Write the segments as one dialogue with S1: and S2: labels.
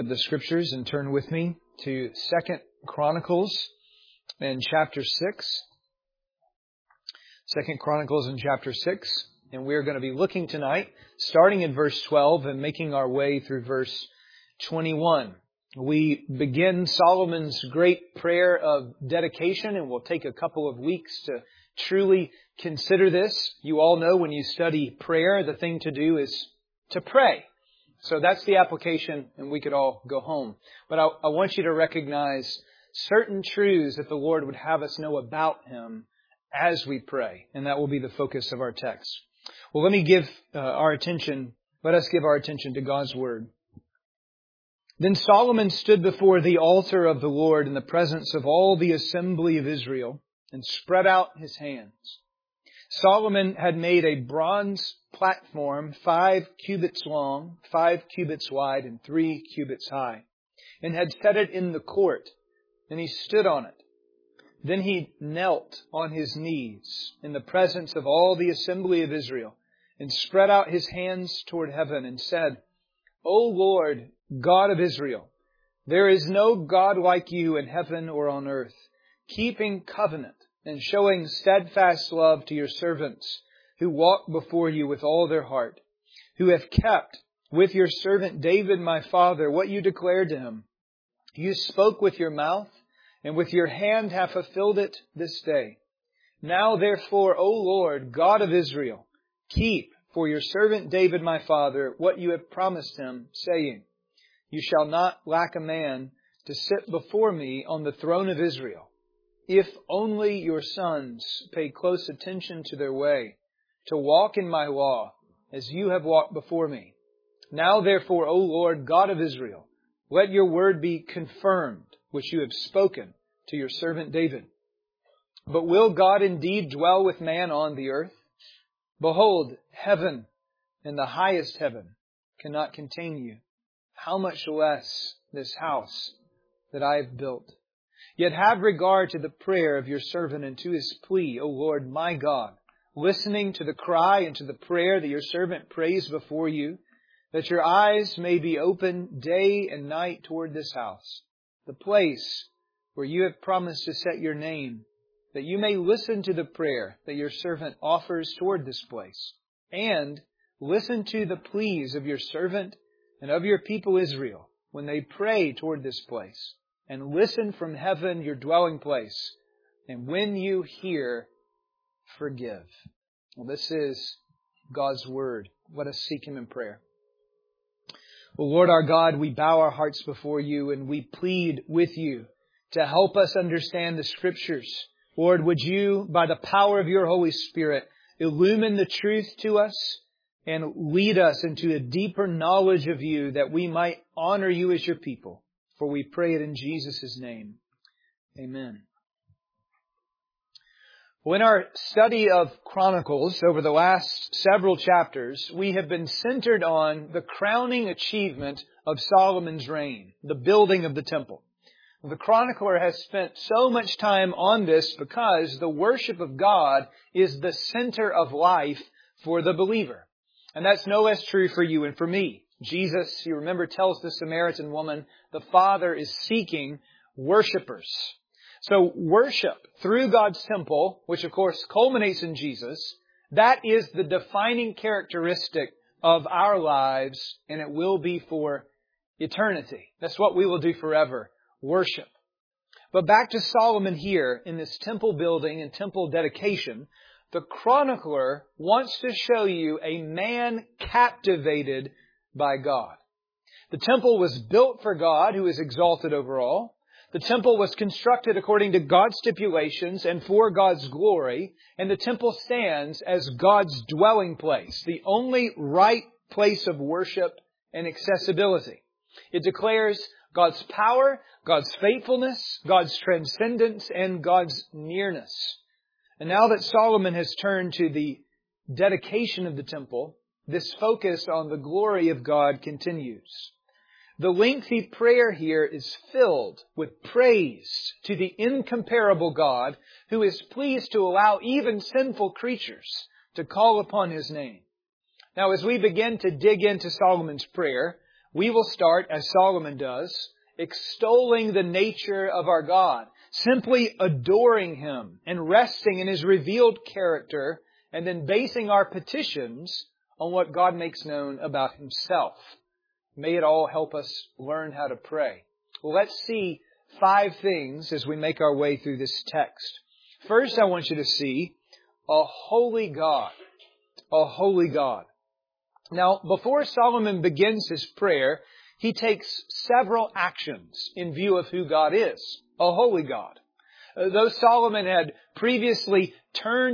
S1: The scriptures and turn with me to 2 Chronicles in chapter 6. 2 Chronicles in chapter 6. And we're going to be looking tonight, starting in verse 12 and making our way through verse 21. We begin Solomon's great prayer of dedication, and we'll take a couple of weeks to truly consider this. You all know when you study prayer, the thing to do is to pray. So that's the application, and we could all go home. But I want you to recognize certain truths that the Lord would have us know about Him as we pray. And that will be the focus of our text. Well, let us give our attention to God's Word. Then Solomon stood before the altar of the Lord in the presence of all the assembly of Israel and spread out his hands. Solomon had made a bronze platform 5 cubits long, 5 cubits wide, and 3 cubits high, and had set it in the court, and he stood on it. Then he knelt on his knees in the presence of all the assembly of Israel, and spread out his hands toward heaven, and said, O Lord, God of Israel, there is no God like you in heaven or on earth, keeping covenant and showing steadfast love to your servants who walk before you with all their heart, who have kept with your servant David my father what you declared to him. You spoke with your mouth, and with your hand have fulfilled it this day. Now therefore, O Lord, God of Israel, keep for your servant David my father what you have promised him, saying, You shall not lack a man to sit before me on the throne of Israel, if only your sons pay close attention to their way, to walk in my law, as you have walked before me. Now therefore, O Lord, God of Israel, let your word be confirmed, which you have spoken to your servant David. But will God indeed dwell with man on the earth? Behold, heaven and the highest heaven cannot contain you. How much less this house that I have built? Yet have regard to the prayer of your servant and to his plea, O Lord my God, listening to the cry and to the prayer that your servant prays before you, that your eyes may be open day and night toward this house, the place where you have promised to set your name, that you may listen to the prayer that your servant offers toward this place, and listen to the pleas of your servant and of your people Israel when they pray toward this place, and listen from heaven, your dwelling place, and when you hear, forgive. Well, this is God's Word. Let us seek Him in prayer. Well, Lord our God, we bow our hearts before you, and we plead with you to help us understand the Scriptures. Lord, would you, by the power of your Holy Spirit, illumine the truth to us and lead us into a deeper knowledge of you, that we might honor you as your people. For we pray it in Jesus' name. Amen. Well, in our study of Chronicles over the last several chapters, we have been centered on the crowning achievement of Solomon's reign, the building of the temple. The chronicler has spent so much time on this because the worship of God is the center of life for the believer. And that's no less true for you and for me. Jesus, you remember, tells the Samaritan woman, the Father is seeking worshipers. So worship through God's temple, which of course culminates in Jesus, that is the defining characteristic of our lives, and it will be for eternity. That's what we will do forever. Worship. But back to Solomon here in this temple building and temple dedication, the chronicler wants to show you a man captivated by God. The temple was built for God, who is exalted over all. The temple was constructed according to God's stipulations and for God's glory. And the temple stands as God's dwelling place, the only right place of worship and accessibility. It declares God's power, God's faithfulness, God's transcendence, and God's nearness. And now that Solomon has turned to the dedication of the temple, this focus on the glory of God continues. The lengthy prayer here is filled with praise to the incomparable God who is pleased to allow even sinful creatures to call upon His name. Now, as we begin to dig into Solomon's prayer, we will start, as Solomon does, extolling the nature of our God, simply adoring Him and resting in His revealed character, and then basing our petitions on what God makes known about Himself. May it all help us learn how to pray. Well, let's see 5 things as we make our way through this text. First, I want you to see a holy God. A holy God. Now, before Solomon begins his prayer, he takes several actions in view of who God is, a holy God. Though Solomon had previously turned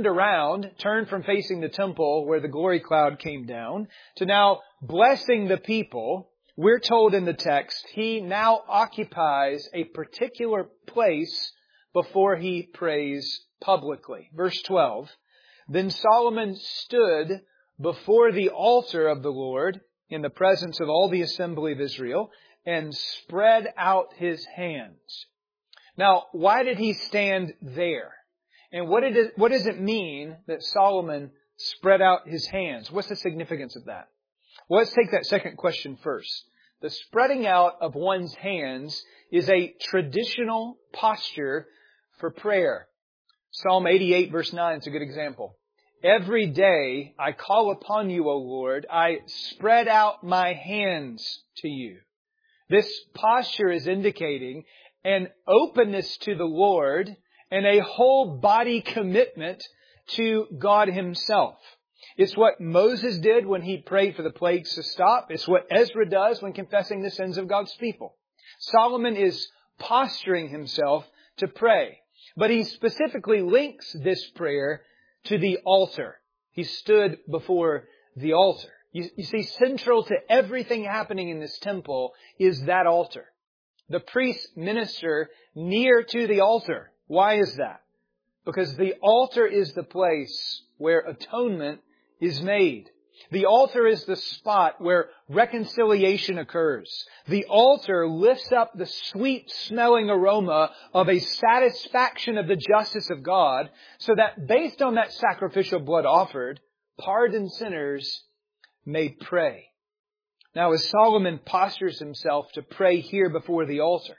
S1: from facing the temple where the glory cloud came down, to now blessing the people, we're told in the text, he now occupies a particular place before he prays publicly. Verse 12, Then Solomon stood before the altar of the Lord in the presence of all the assembly of Israel and spread out his hands. Now, why did he stand there? And what does it mean that Solomon spread out his hands? What's the significance of that? Well, let's take that second question first. The spreading out of one's hands is a traditional posture for prayer. Psalm 88 verse 9 is a good example. Every day I call upon you, O Lord. I spread out my hands to you. This posture is indicating an openness to the Lord and a whole body commitment to God Himself. It's what Moses did when he prayed for the plagues to stop. It's what Ezra does when confessing the sins of God's people. Solomon is posturing himself to pray. But he specifically links this prayer to the altar. He stood before the altar. You see, central to everything happening in this temple is that altar. The priests minister near to the altar. Why is that? Because the altar is the place where atonement is made. The altar is the spot where reconciliation occurs. The altar lifts up the sweet-smelling aroma of a satisfaction of the justice of God, so that based on that sacrificial blood offered, pardoned sinners may pray. Now, as Solomon postures himself to pray here before the altar,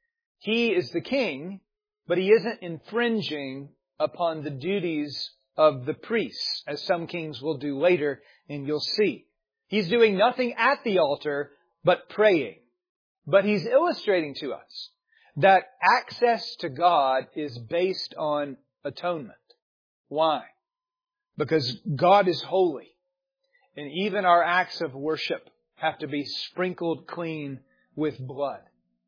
S1: he is the king, but he isn't infringing upon the duties of the priests, as some kings will do later, and you'll see. He's doing nothing at the altar but praying. But he's illustrating to us that access to God is based on atonement. Why? Because God is holy, and even our acts of worship have to be sprinkled clean with blood.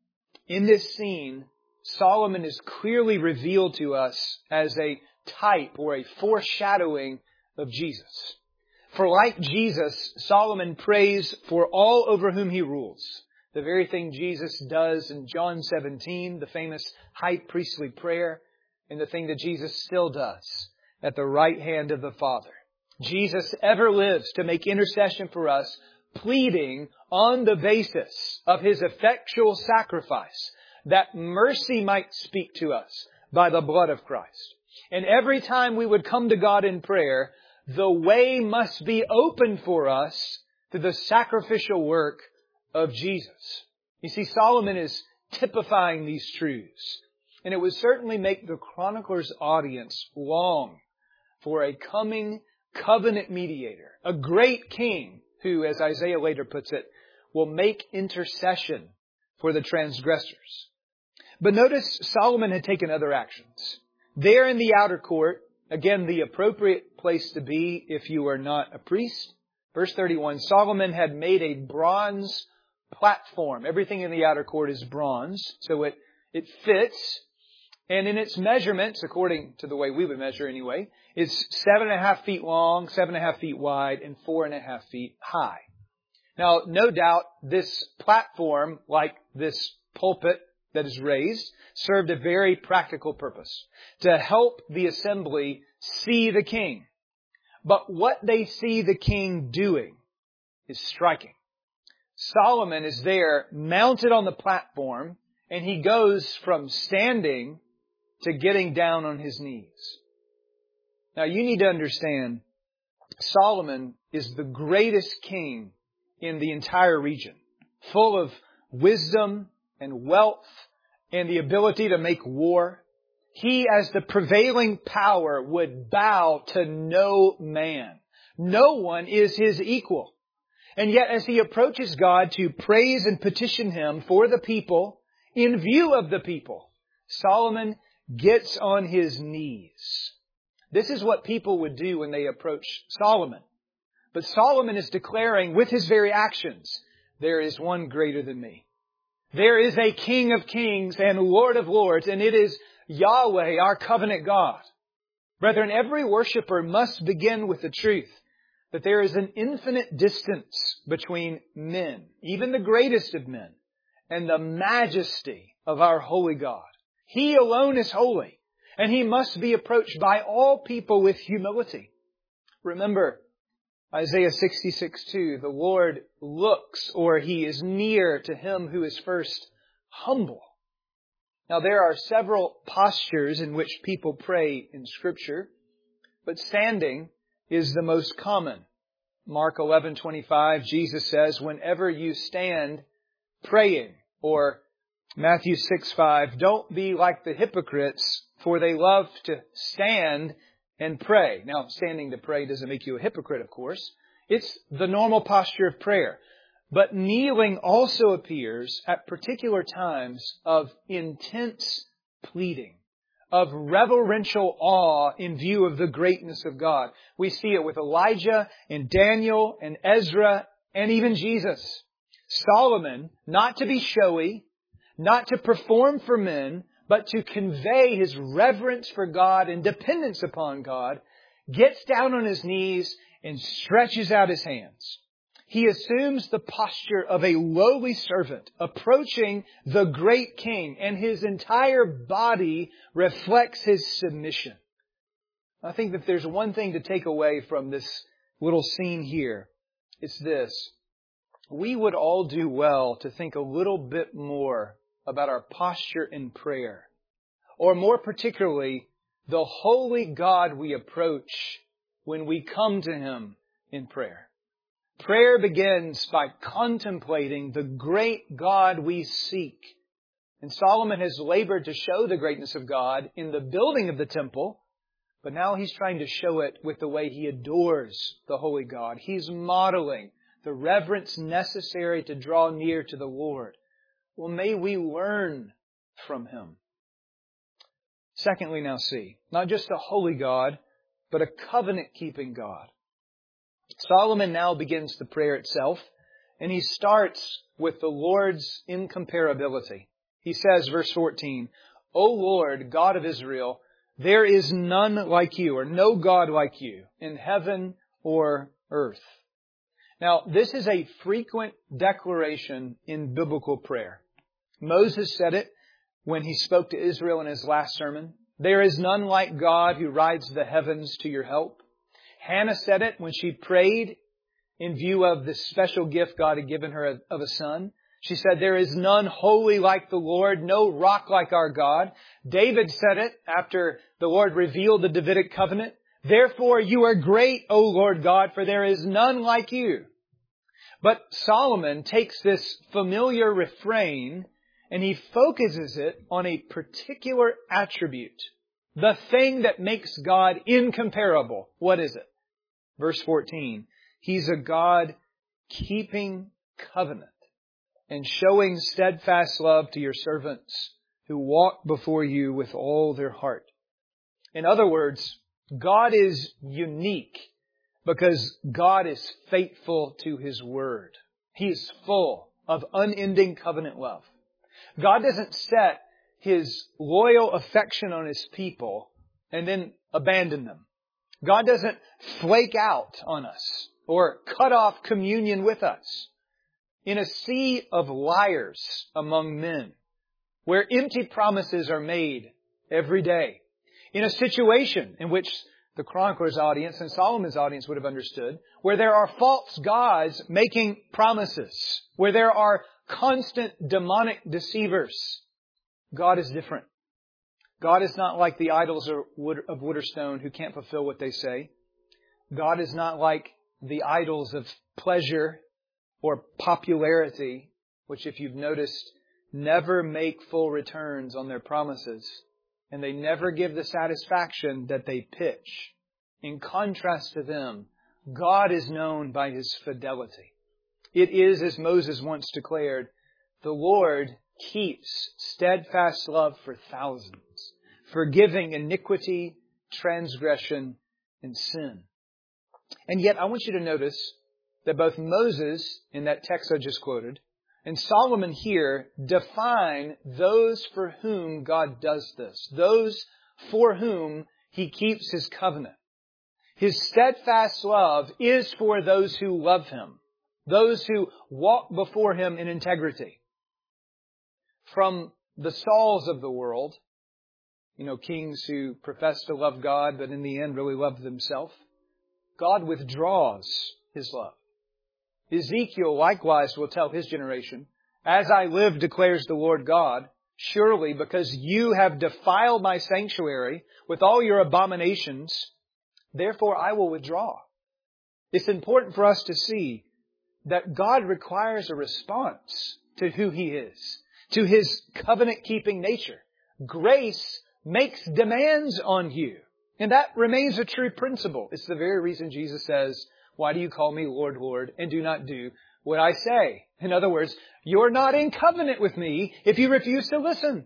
S1: In this scene, Solomon is clearly revealed to us as a type or a foreshadowing of Jesus. For like Jesus, Solomon prays for all over whom he rules. The very thing Jesus does in John 17, the famous high priestly prayer, and the thing that Jesus still does at the right hand of the Father. Jesus ever lives to make intercession for us, pleading on the basis of His effectual sacrifice, that mercy might speak to us by the blood of Christ. And every time we would come to God in prayer, the way must be open for us through the sacrificial work of Jesus. You see, Solomon is typifying these truths. And it would certainly make the chronicler's audience long for a coming covenant mediator, a great king who, as Isaiah later puts it, will make intercession for the transgressors. But notice Solomon had taken other actions. There in the outer court, again, the appropriate place to be if you are not a priest. Verse 31, Solomon had made a bronze platform. Everything in the outer court is bronze, so it fits. And in its measurements, according to the way we would measure anyway, it's 7.5 feet long, 7.5 feet wide, and 4.5 feet high. Now, no doubt this platform, like this pulpit that is raised, served a very practical purpose, to help the assembly see the king. But what they see the king doing is striking. Solomon is there mounted on the platform, and he goes from standing to getting down on his knees. Now you need to understand, Solomon is the greatest king in the entire region. full of wisdom and wealth and the ability to make war. He, as the prevailing power, would bow to no man. No one is His equal. And yet, as he approaches God to praise and petition Him for the people, in view of the people, Solomon gets on his knees. This is what people would do when they approach Solomon. But Solomon is declaring with his very actions, there is one greater than me. There is a King of kings and Lord of lords, and it is Yahweh, our covenant God. Brethren, every worshiper must begin with the truth that there is an infinite distance between men, even the greatest of men, and the majesty of our holy God. He alone is holy, and He must be approached by all people with humility. Remember, Isaiah 66:2, the Lord looks, or He is near to him who is first humble. Now, there are several postures in which people pray in Scripture, but standing is the most common. Mark 11:25, Jesus says, whenever you stand praying, or Matthew 6:5, don't be like the hypocrites, for they love to stand and pray. Now, standing to pray doesn't make you a hypocrite, of course. It's the normal posture of prayer. But kneeling also appears at particular times of intense pleading, of reverential awe in view of the greatness of God. We see it with Elijah and Daniel and Ezra and even Jesus. Solomon, not to be showy, not to perform for men, but to convey his reverence for God and dependence upon God, gets down on his knees and stretches out his hands. He assumes the posture of a lowly servant approaching the great King, and his entire body reflects his submission. I think that there's one thing to take away from this little scene here. It's this. We would all do well to think a little bit more about our posture in prayer, or more particularly, the holy God we approach when we come to Him in prayer. Prayer begins by contemplating the great God we seek. And Solomon has labored to show the greatness of God in the building of the temple, but now he's trying to show it with the way he adores the holy God. He's modeling the reverence necessary to draw near to the Lord. Well, may we learn from Him. Secondly, now see, not just a holy God, but a covenant-keeping God. Solomon now begins the prayer itself, and he starts with the Lord's incomparability. He says, verse 14, O Lord, God of Israel, there is none like you, or no God like you, in heaven or earth. Now, this is a frequent declaration in biblical prayer. Moses said it when he spoke to Israel in his last sermon. There is none like God who rides the heavens to your help. Hannah said it when she prayed in view of the special gift God had given her of a son. She said, there is none holy like the Lord, no rock like our God. David said it after the Lord revealed the Davidic covenant. Therefore you are great, O Lord God, for there is none like you. But Solomon takes this familiar refrain and he focuses it on a particular attribute. The thing that makes God incomparable. What is it? Verse 14. He's a God keeping covenant and showing steadfast love to your servants who walk before you with all their heart. In other words, God is unique because God is faithful to His word. He is full of unending covenant love. God doesn't set His loyal affection on His people and then abandon them. God doesn't flake out on us or cut off communion with us. In a sea of liars among men, where empty promises are made every day, in a situation in which the chronicler's audience and Solomon's audience would have understood, where there are false gods making promises, where there are constant demonic deceivers, God is different. God is not like the idols of wood or stone who can't fulfill what they say. God is not like the idols of pleasure or popularity which if you've noticed, never make full returns on their promises, and they never give the satisfaction that they pitch. In contrast to them, God is known by His fidelity. It is, as Moses once declared, the Lord keeps steadfast love for thousands, forgiving iniquity, transgression, and sin. And yet, I want you to notice that both Moses, in that text I just quoted, and Solomon here define those for whom God does this, those for whom He keeps His covenant. His steadfast love is for those who love Him, those who walk before Him in integrity. From the Sauls of the world, kings who profess to love God, but in the end really love themselves, God withdraws His love. Ezekiel likewise will tell his generation, "As I live, declares the Lord God, surely because you have defiled my sanctuary with all your abominations, therefore I will withdraw." It's important for us to see that God requires a response to who He is, to His covenant-keeping nature. Grace makes demands on you. And that remains a true principle. It's the very reason Jesus says, "Why do you call me Lord, Lord, and do not do what I say?" In other words, you're not in covenant with me if you refuse to listen.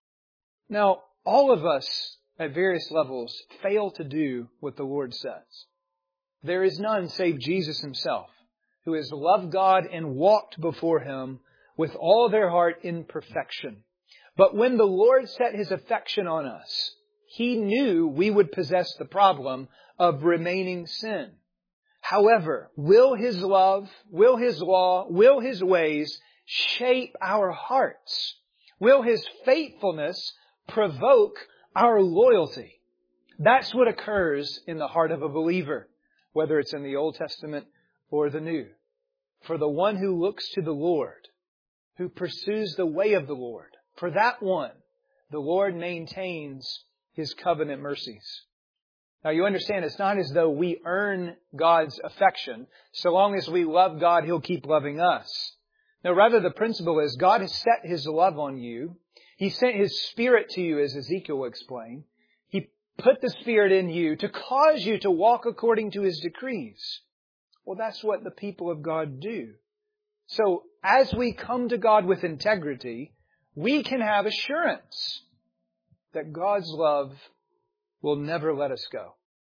S1: Now, all of us at various levels fail to do what the Lord says. There is none save Jesus Himself who has loved God and walked before Him with all their heart in perfection. But when the Lord set His affection on us, He knew we would possess the problem of remaining sin. However, will His love, will His law, will His ways shape our hearts? Will His faithfulness provoke our loyalty? That's what occurs in the heart of a believer, whether it's in the Old Testament or the New. For the one who looks to the Lord, who pursues the way of the Lord, for that one, the Lord maintains His covenant mercies. Now you understand, it's not as though we earn God's affection. So long as we love God, He'll keep loving us. No, rather the principle is God has set His love on you. He sent His Spirit to you, as Ezekiel will explain. He put the Spirit in you to cause you to walk according to His decrees. Well, that's what the people of God do. So as we come to God with integrity, we can have assurance that God's love will never let us go.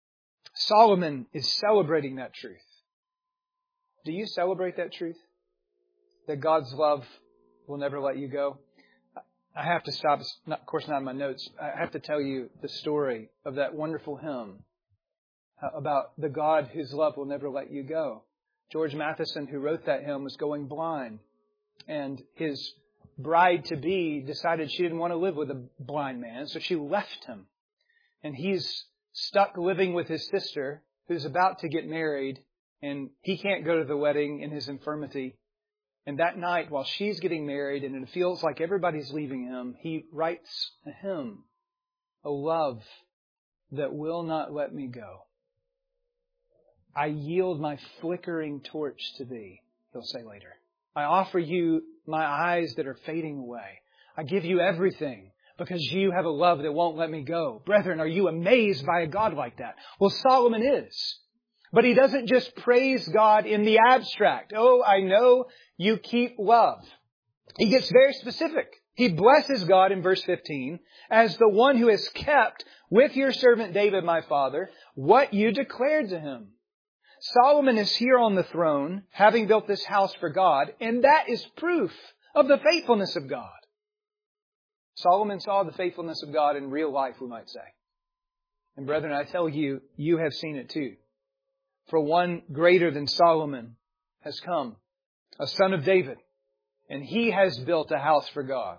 S1: Solomon is celebrating that truth. Do you celebrate that truth? That God's love will never let you go? I have to stop. It's not, of course, not in my notes. I have to tell you the story of that wonderful hymn about the God whose love will never let you go. George Matheson, who wrote that hymn, was going blind. And his bride-to-be decided she didn't want to live with a blind man, so she left him. And he's stuck living with his sister, who's about to get married, and he can't go to the wedding in his infirmity. And that night, while she's getting married, and it feels like everybody's leaving him, he writes a hymn, "A love that will not let me go. I yield my flickering torch to Thee," he'll say later. "I offer You my eyes that are fading away. I give You everything because You have a love that won't let me go." Brethren, are you amazed by a God like that? Well, Solomon is. But he doesn't just praise God in the abstract. "Oh, I know You keep love." He gets very specific. He blesses God in verse 15 as the one who has kept with Your servant David, my father, what You declared to him. Solomon is here on the throne, having built this house for God, and that is proof of the faithfulness of God. Solomon saw the faithfulness of God in real life, we might say. And brethren, I tell you, you have seen it too. For one greater than Solomon has come, a son of David, and he has built a house for God.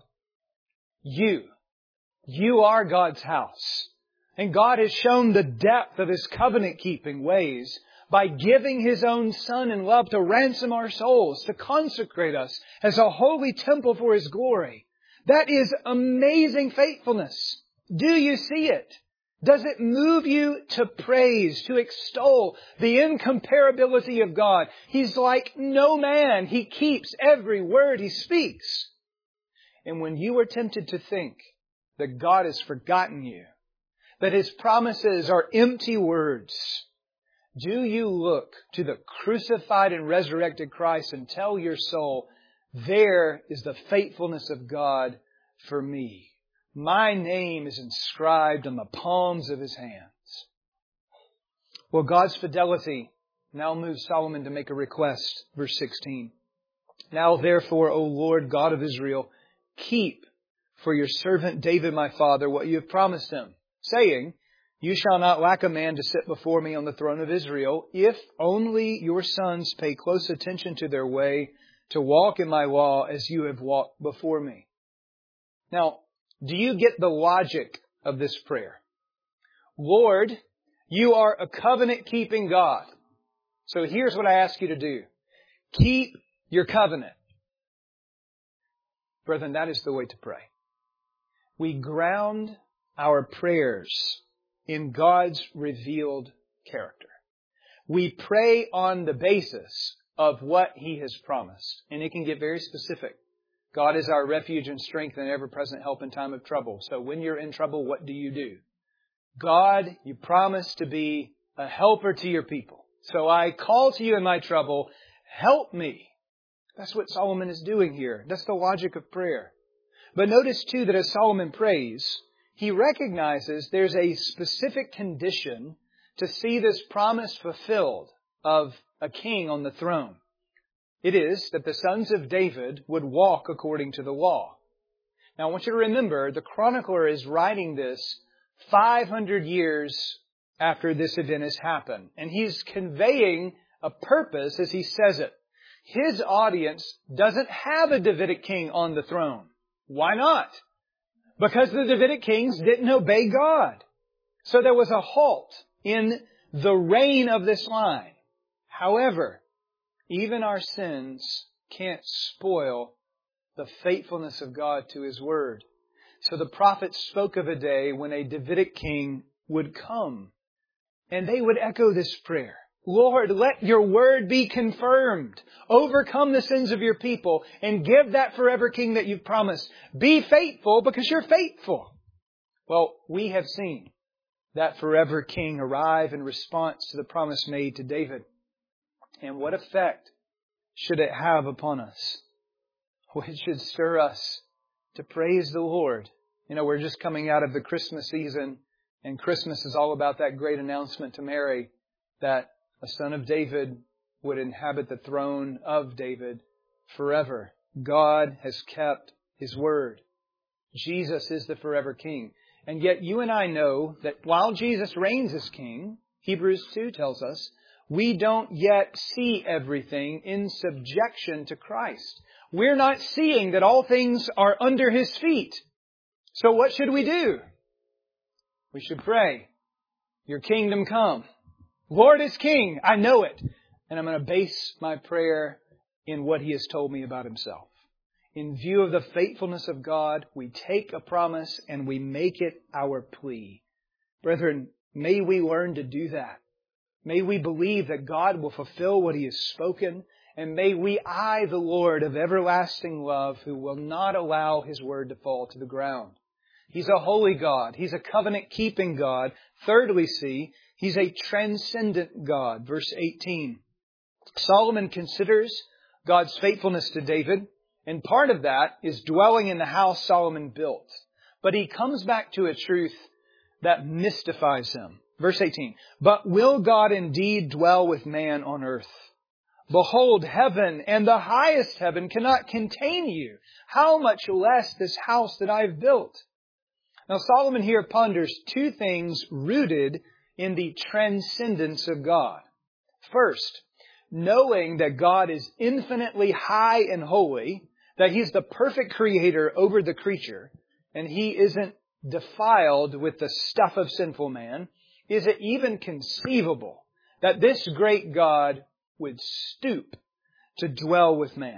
S1: You are God's house. And God has shown the depth of His covenant-keeping ways by giving His own Son in love to ransom our souls, to consecrate us as a holy temple for His glory. That is amazing faithfulness. Do you see it? Does it move you to praise, to extol the incomparability of God? He's like no man. He keeps every word He speaks. And when you are tempted to think that God has forgotten you, that His promises are empty words, do you look to the crucified and resurrected Christ and tell your soul, there is the faithfulness of God for me. My name is inscribed on the palms of His hands. Well, God's fidelity now moves Solomon to make a request. Verse 16. Now therefore, O Lord God of Israel, keep for your servant David my father what you have promised him, saying, you shall not lack a man to sit before me on the throne of Israel, if only your sons pay close attention to their way, to walk in my law as you have walked before me. Now, do you get the logic of this prayer? Lord, you are a covenant-keeping God. So here's what I ask you to do. Keep your covenant. Brethren, that is the way to pray. We ground our prayers in God's revealed character. We pray on the basis of what He has promised. And it can get very specific. God is our refuge and strength and ever-present help in time of trouble. So when you're in trouble, what do? God, you promise to be a helper to your people. So I call to you in my trouble. Help me. That's what Solomon is doing here. That's the logic of prayer. But notice too that as Solomon prays, he recognizes there's a specific condition to see this promise fulfilled of a king on the throne. It is that the sons of David would walk according to the law. Now I want you to remember, the chronicler is writing this 500 years after this event has happened. And he's conveying a purpose as he says it. His audience doesn't have a Davidic king on the throne. Why not? Because the Davidic kings didn't obey God. So there was a halt in the reign of this line. However, even our sins can't spoil the faithfulness of God to His Word. So the prophets spoke of a day when a Davidic king would come. And they would echo this prayer. Lord, let your word be confirmed. Overcome the sins of your people and give that forever king that you've promised. Be faithful because you're faithful. Well, we have seen that forever king arrive in response to the promise made to David. And what effect should it have upon us? Well, it should stir us to praise the Lord. You know, we're just coming out of the Christmas season, and Christmas is all about that great announcement to Mary that a son of David would inhabit the throne of David forever. God has kept His word. Jesus is the forever king. And yet you and I know that while Jesus reigns as king, Hebrews 2 tells us, we don't yet see everything in subjection to Christ. We're not seeing that all things are under His feet. So what should we do? We should pray, your kingdom come. Lord is King. I know it. And I'm going to base my prayer in what He has told me about Himself. In view of the faithfulness of God, we take a promise and we make it our plea. Brethren, may we learn to do that. May we believe that God will fulfill what He has spoken. And may we eye the Lord of everlasting love who will not allow His word to fall to the ground. He's a holy God. He's a covenant-keeping God. Thirdly, see, He's a transcendent God. Verse 18. Solomon considers God's faithfulness to David, and part of that is dwelling in the house Solomon built. But he comes back to a truth that mystifies him. Verse 18. But will God indeed dwell with man on earth? Behold, heaven and the highest heaven cannot contain you. How much less this house that I've built? Now Solomon here ponders two things rooted in the transcendence of God. First, knowing that God is infinitely high and holy, that He's the perfect creator over the creature, and He isn't defiled with the stuff of sinful man, is it even conceivable that this great God would stoop to dwell with man?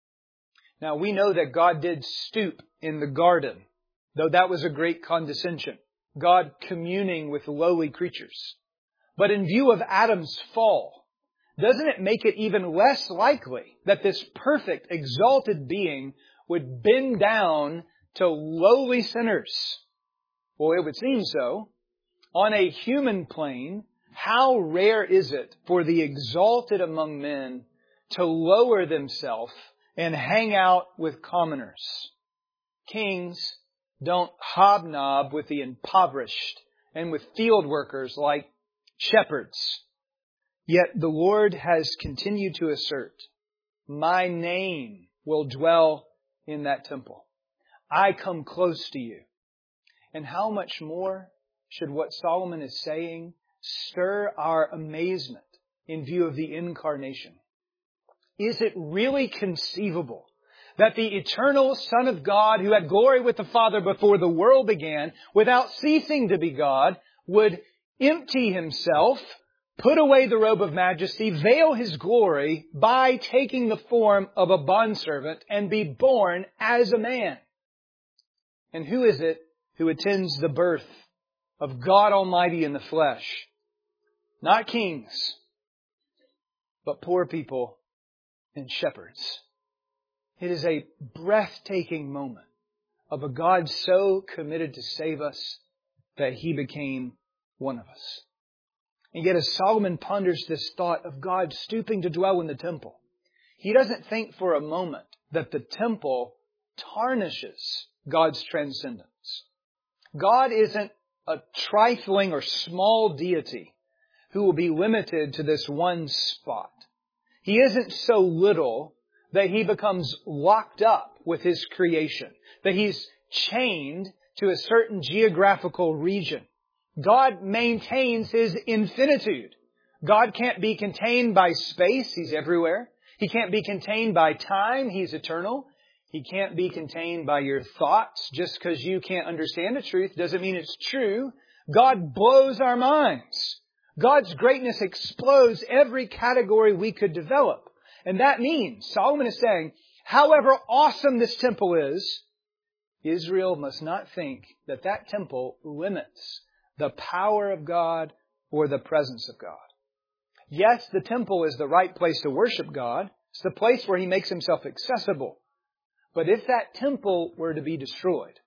S1: Now we know that God did stoop in the garden, though that was a great condescension. God communing with lowly creatures. But in view of Adam's fall, doesn't it make it even less likely that this perfect, exalted being would bend down to lowly sinners? Well, it would seem so. On a human plane, how rare is it for the exalted among men to lower themselves and hang out with commoners? Kings don't hobnob with the impoverished and with field workers like shepherds. Yet the Lord has continued to assert, my name will dwell in that temple. I come close to you. And how much more should what Solomon is saying stir our amazement in view of the incarnation? Is it really conceivable that the eternal Son of God, who had glory with the Father before the world began, without ceasing to be God, would empty Himself, put away the robe of majesty, veil His glory by taking the form of a bondservant and be born as a man? And who is it who attends the birth of God Almighty in the flesh? Not kings, but poor people and shepherds. It is a breathtaking moment of a God so committed to save us that He became one of us. And yet as Solomon ponders this thought of God stooping to dwell in the temple, he doesn't think for a moment that the temple tarnishes God's transcendence. God isn't a trifling or small deity who will be limited to this one spot. He isn't so little that He becomes locked up with His creation, that He's chained to a certain geographical region. God maintains His infinitude. God can't be contained by space. He's everywhere. He can't be contained by time. He's eternal. He can't be contained by your thoughts. Just because you can't understand the truth doesn't mean it's true. God blows our minds. God's greatness explodes every category we could develop. And that means, Solomon is saying, however awesome this temple is, Israel must not think that that temple limits the power of God or the presence of God. Yes, the temple is the right place to worship God. It's the place where He makes Himself accessible. But if that temple were to be destroyed,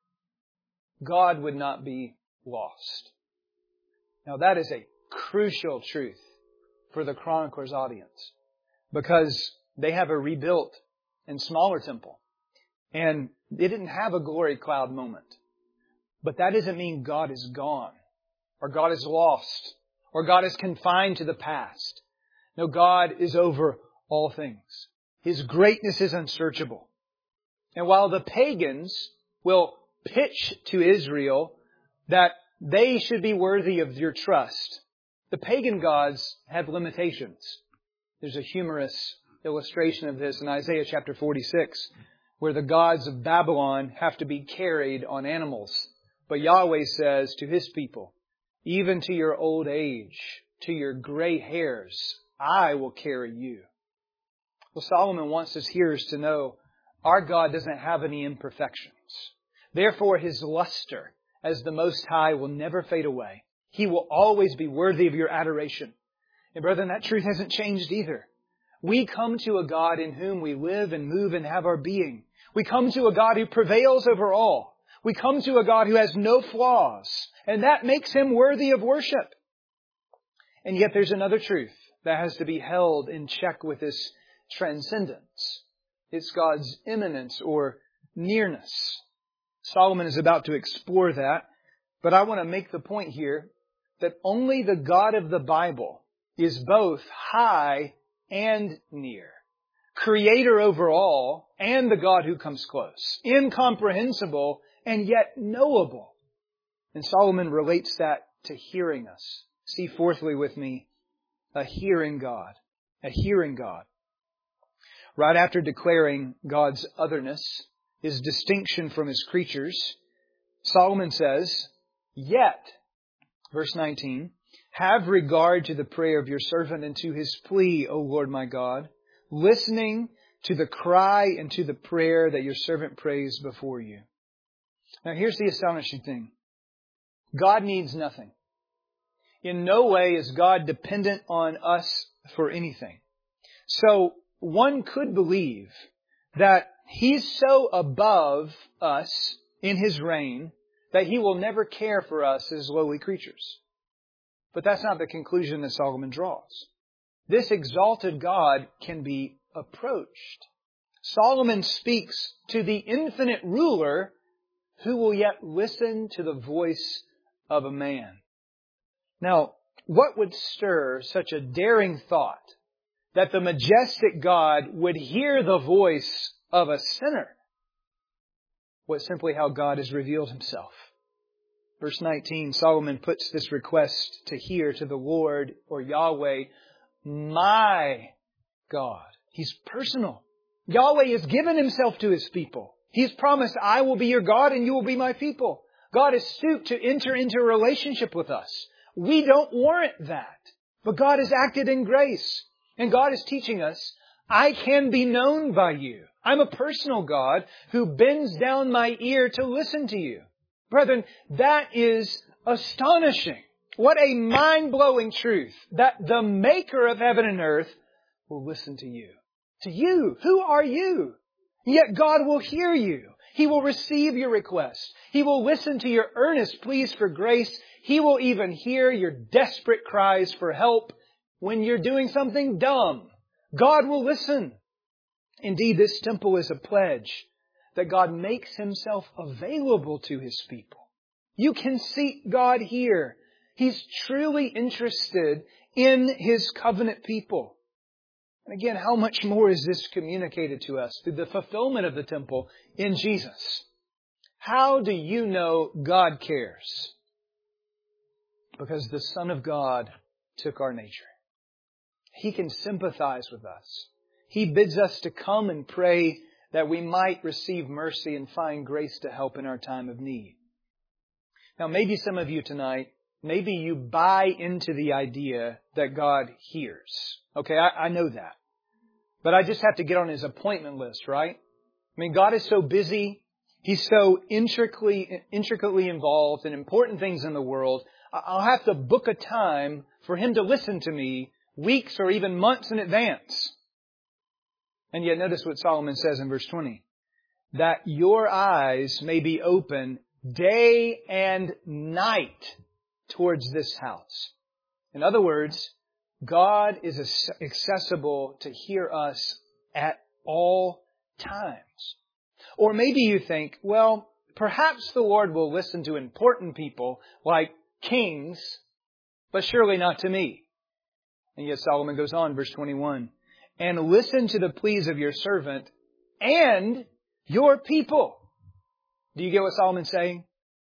S1: God would not be lost. Now that is a crucial truth for the chronicler's audience, because they have a rebuilt and smaller temple. And they didn't have a glory cloud moment. But that doesn't mean God is gone, or God is lost, or God is confined to the past. No, God is over all things. His greatness is unsearchable. And while the pagans will pitch to Israel that they should be worthy of your trust, the pagan gods have limitations. There's a humorous illustration of this in Isaiah chapter 46, where the gods of Babylon have to be carried on animals. But Yahweh says to His people, even to your old age, to your gray hairs, I will carry you. Well, Solomon wants his hearers to know our God doesn't have any imperfections. Therefore, His luster as the Most High will never fade away. He will always be worthy of your adoration. And brethren, that truth hasn't changed either. We come to a God in whom we live and move and have our being. We come to a God who prevails over all. We come to a God who has no flaws. And that makes Him worthy of worship. And yet there's another truth that has to be held in check with this transcendence. It's God's immanence or nearness. Solomon is about to explore that. But I want to make the point here that only the God of the Bible is both high and near. Creator over all and the God who comes close. Incomprehensible and yet knowable. And Solomon relates that to hearing us. See fourthly with me, a hearing God. A hearing God. Right after declaring God's otherness, His distinction from His creatures, Solomon says, yet, verse 19, have regard to the prayer of your servant and to his plea, O Lord my God, listening to the cry and to the prayer that your servant prays before you. Now here's the astonishing thing. God needs nothing. In no way is God dependent on us for anything. So one could believe that He's so above us in His reign that He will never care for us as lowly creatures. But that's not the conclusion that Solomon draws. This exalted God can be approached. Solomon speaks to the infinite ruler who will yet listen to the voice of a man. Now, what would stir such a daring thought that the majestic God would hear the voice of a sinner? Well, it's simply how God has revealed Himself. Verse 19, Solomon puts this request to hear to the Lord or Yahweh, my God. He's personal. Yahweh has given Himself to His people. He's promised, I will be your God and you will be my people. God has stooped to enter into a relationship with us. We don't warrant that. But God has acted in grace. And God is teaching us, I can be known by you. I'm a personal God who bends down my ear to listen to you. Brethren, that is astonishing. What a mind-blowing truth that the Maker of heaven and earth will listen to you. To you. Who are you? Yet God will hear you. He will receive your request. He will listen to your earnest pleas for grace. He will even hear your desperate cries for help when you're doing something dumb. God will listen. Indeed, this temple is a pledge that God makes Himself available to His people. You can seek God here. He's truly interested in His covenant people. And again, how much more is this communicated to us through the fulfillment of the temple in Jesus? How do you know God cares? Because the Son of God took our nature. He can sympathize with us. He bids us to come and pray that we might receive mercy and find grace to help in our time of need. Now, maybe some of you tonight, maybe you buy into the idea that God hears. Okay, I know that. But I just have to get on His appointment list, right? I mean, God is so busy. He's so intricately involved in important things in the world. I'll have to book a time for Him to listen to me weeks or even months in advance. And yet notice what Solomon says in verse 20. That your eyes may be open day and night towards this house. In other words, God is accessible to hear us at all times. Or maybe you think, well, perhaps the Lord will listen to important people like kings, but surely not to me. And yet Solomon goes on, verse 21, and listen to the pleas of your servant and your people. Do you get what Solomon's saying?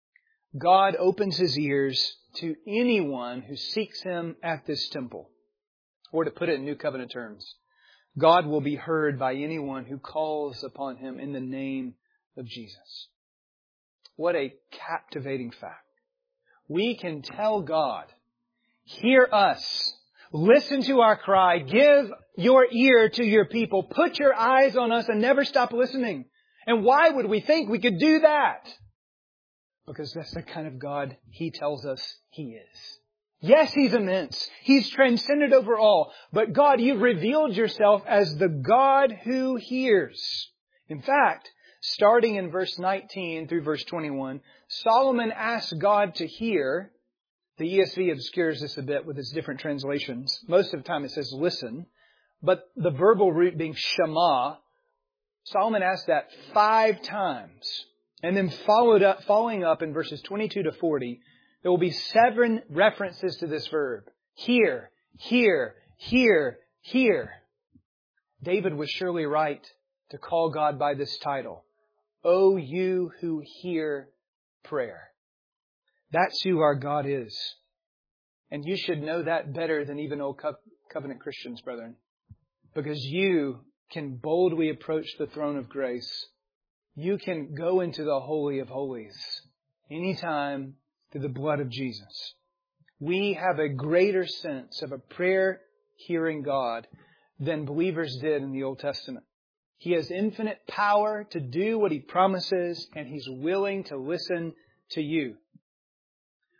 S1: God opens His ears to anyone who seeks Him at this temple. Or to put it in New Covenant terms, God will be heard by anyone who calls upon Him in the name of Jesus. What a captivating fact. We can tell God, hear us, listen to our cry, give your ear to your people, put your eyes on us and never stop listening. And why would we think we could do that? Because that's the kind of God He tells us He is. Yes, He's immense. He's transcended over all. But God, You've revealed Yourself as the God who hears. In fact, starting in verse 19 through verse 21, Solomon asks God to hear. The ESV obscures this a bit with its different translations. Most of the time it says listen. But the verbal root being shema, Solomon asks that 5 times. And then following up in verses 22 to 40, there will be 7 references to this verb. Hear, hear, hear, hear. David was surely right to call God by this title. O you who hear prayer. That's who our God is. And you should know that better than even old covenant Christians, brethren. Because you can boldly approach the throne of grace. You can go into the Holy of Holies anytime through the blood of Jesus. We have a greater sense of a prayer-hearing God than believers did in the Old Testament. He has infinite power to do what He promises, and He's willing to listen to you.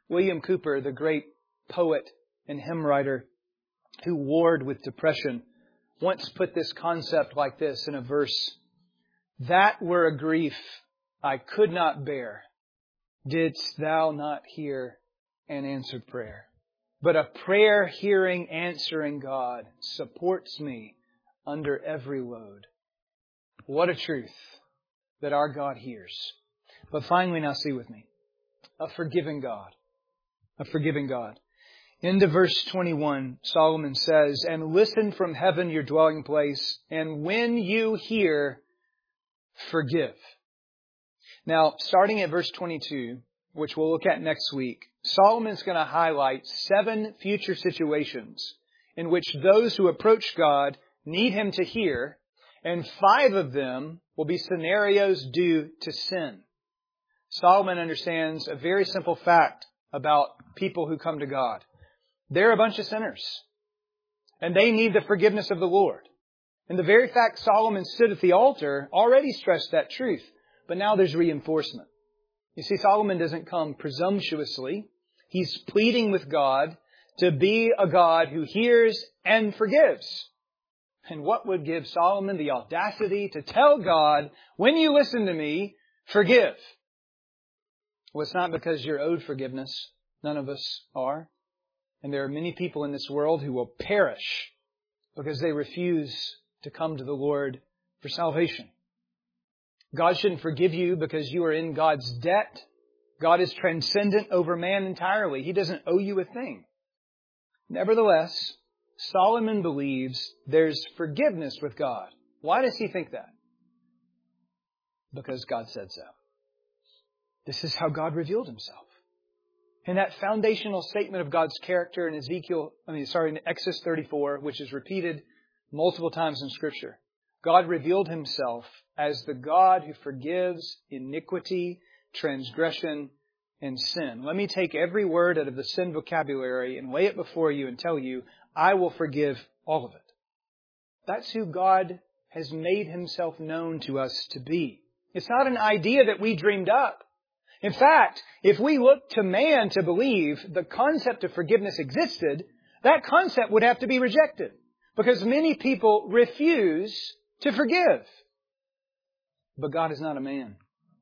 S1: William Cooper, the great poet and hymn writer who warred with depression, once put this concept like this in a verse: "That were a grief I could not bear, didst thou not hear and answer prayer. But a prayer hearing, answering God supports me under every load." What a truth that our God hears. But finally, now see with me, a forgiving God. A forgiving God. Into verse 21, Solomon says, "And listen from heaven your dwelling place, and when you hear, forgive." Now, starting at verse 22, which we'll look at next week, Solomon's going to highlight 7 future situations in which those who approach God need Him to hear, and 5 of them will be scenarios due to sin. Solomon understands a very simple fact about people who come to God. They're a bunch of sinners, and they need the forgiveness of the Lord. And the very fact Solomon stood at the altar already stressed that truth. But now there's reinforcement. You see, Solomon doesn't come presumptuously. He's pleading with God to be a God who hears and forgives. And what would give Solomon the audacity to tell God, "When you listen to me, forgive"? Well, it's not because you're owed forgiveness. None of us are. And there are many people in this world who will perish because they refuse to come to the Lord for salvation. God shouldn't forgive you because you are in God's debt. God is transcendent over man entirely. He doesn't owe you a thing. Nevertheless, Solomon believes there's forgiveness with God. Why does he think that? Because God said so. This is how God revealed Himself. And that foundational statement of God's character in in Exodus 34, which is repeated multiple times in Scripture. God revealed Himself as the God who forgives iniquity, transgression, and sin. Let me take every word out of the sin vocabulary and lay it before you and tell you, I will forgive all of it. That's who God has made Himself known to us to be. It's not an idea that we dreamed up. In fact, if we look to man to believe the concept of forgiveness existed, that concept would have to be rejected, because many people refuse to forgive. But God is not a man.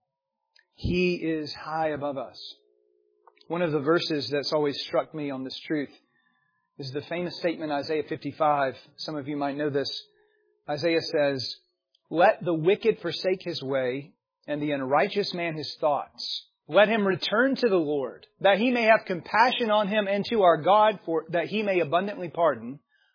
S1: He is high above us. One of the verses that's always struck me on this truth is the famous statement, Isaiah 55. Some of you might know this. Isaiah says, "Let the wicked forsake his way, and the unrighteous man his thoughts. Let him return to the Lord, that He may have compassion on him, and to our God, that He may abundantly pardon.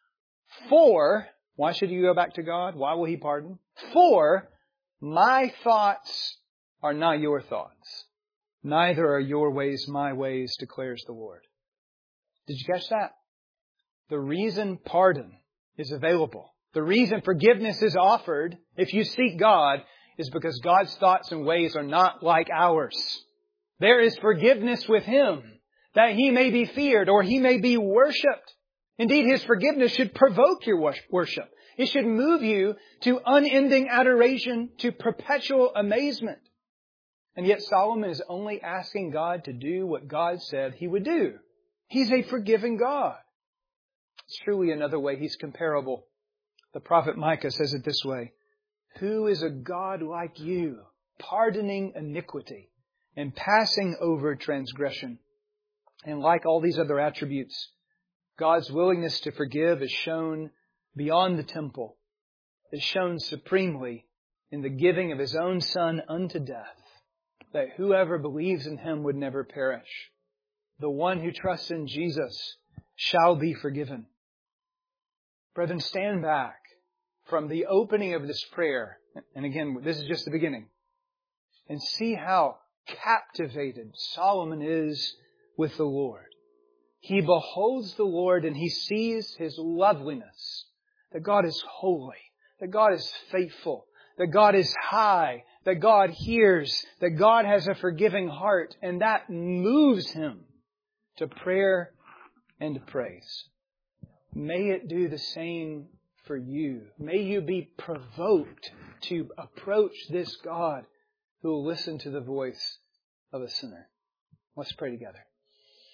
S1: For," why should you go back to God? Why will He pardon? "For my thoughts are not your thoughts, neither are your ways my ways, declares the Lord." Did you catch that? The reason pardon is available, the reason forgiveness is offered if you seek God, is because God's thoughts and ways are not like ours. There is forgiveness with Him, that He may be feared or He may be worshipped. Indeed, His forgiveness should provoke your worship. It should move you to unending adoration, to perpetual amazement. And yet Solomon is only asking God to do what God said He would do. He's a forgiving God. It's truly another way He's comparable. The prophet Micah says it this way: "Who is a God like you, pardoning iniquity and passing over transgression?" And like all these other attributes, God's willingness to forgive is shown beyond the temple, is shown supremely in the giving of His own Son unto death, that whoever believes in Him would never perish. The one who trusts in Jesus shall be forgiven. Brethren, stand back from the opening of this prayer, and again, this is just the beginning, and see how captivated Solomon is with the Lord. He beholds the Lord and he sees His loveliness, that God is holy, that God is faithful, that God is high, that God hears, that God has a forgiving heart, and that moves him to prayer and to praise. May it do the same for you. May you be provoked to approach this God who will listen to the voice of a sinner. Let's pray together.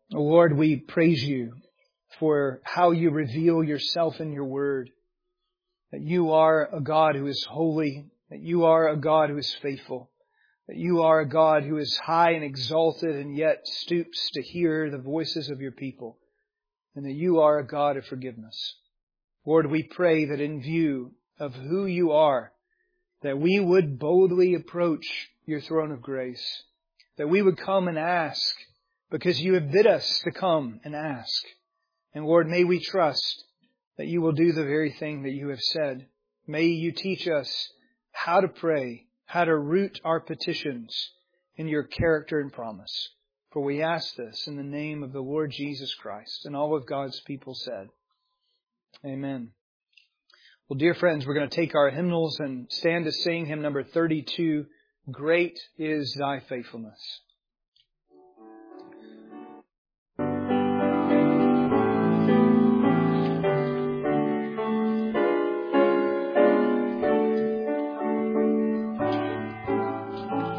S1: Lord, we praise you for how you reveal yourself in your word, that you are a God who is holy, that you are a God who is faithful, that you are a God who is high and exalted and yet stoops to hear the voices of your people, and that you are a God of forgiveness. Lord, we pray that in view of who you are, that we would boldly approach your throne of grace, that we would come and ask, because you have bid us to come and ask. And Lord, may we trust that you will do the very thing that you have said. May you teach us how to pray, how to root our petitions in your character and promise. For we ask this in the name of the Lord Jesus Christ. And all of God's people said, Amen. Well, dear friends, we're going to take our hymnals and stand to sing hymn number 32, Great is Thy Faithfulness.